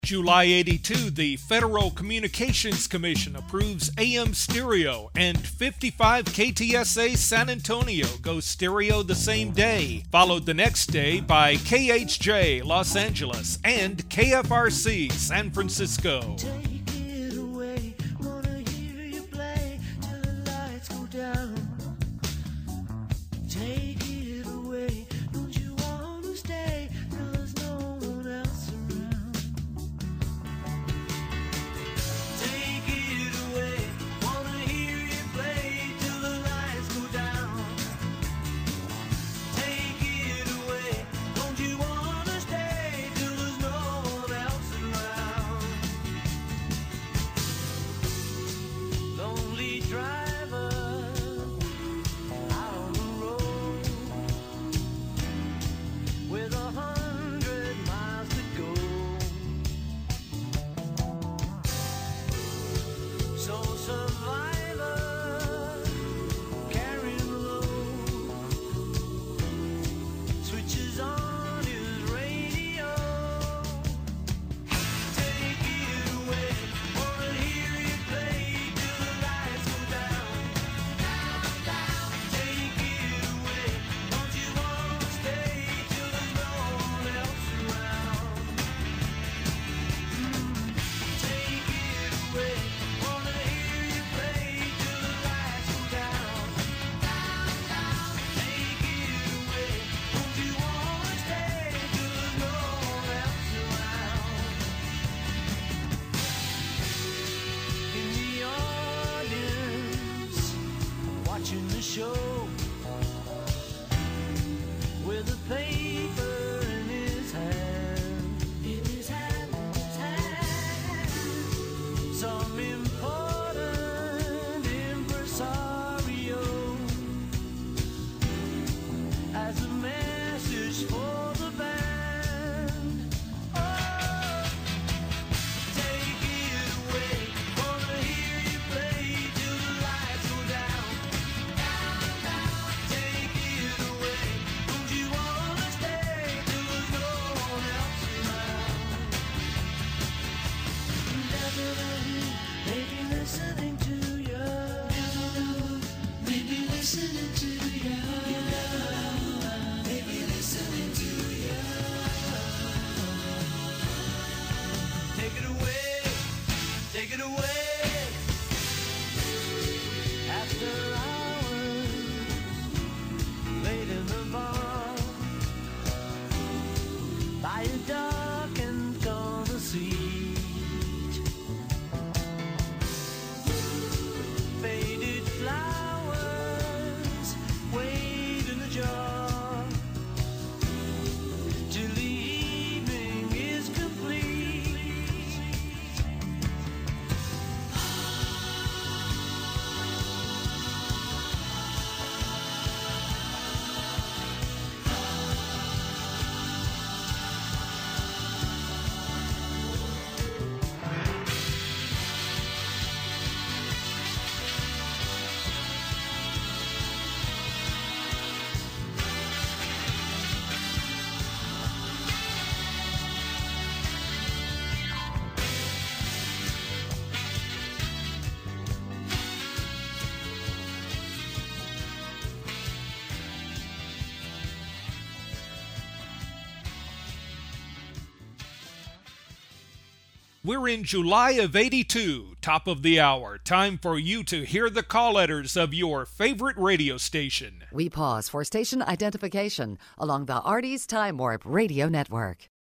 July 82, the Federal Communications Commission approves AM stereo, and 55 KTSA San Antonio goes stereo the same day, followed the next day by KHJ Los Angeles and KFRC San Francisco. Take it away, wanna hear you play till the lights go down. Take it away, don't you wanna stay till there's no one else around. Take it away, wanna hear you play till the lights go down. Take it away, don't you wanna stay till there's no one else around. Lonely driver out on the road with 100 miles to go. So survivor carrying the load switches on his radio. Take it away, wanna hear you play till the lights go down. Take it away, don't you wanna stay till there's no one else around. Take it away, wanna hear you play till the lights go down. Take it away, don't you wanna stay till there's no one else around. In the audience, watching the show, with a paper in his hand. In his hand, some important impresario has a message for the band. Oh, take it away, wanna hear you play till the lights go down. Take it away, don't you wanna stay till there's no one else around. Definitely, maybe listening to you. Maybe listening to you. Maybe listening to you. Take it away, take it away. After hours, late in the bar, by a dark and corner seat, faded flowers wait in a jar till the evening is complete. We're in July of 82, top of the hour. Time for you to hear the call letters of your favorite radio station. We pause for station identification along the Artie's Time Warp Radio Network.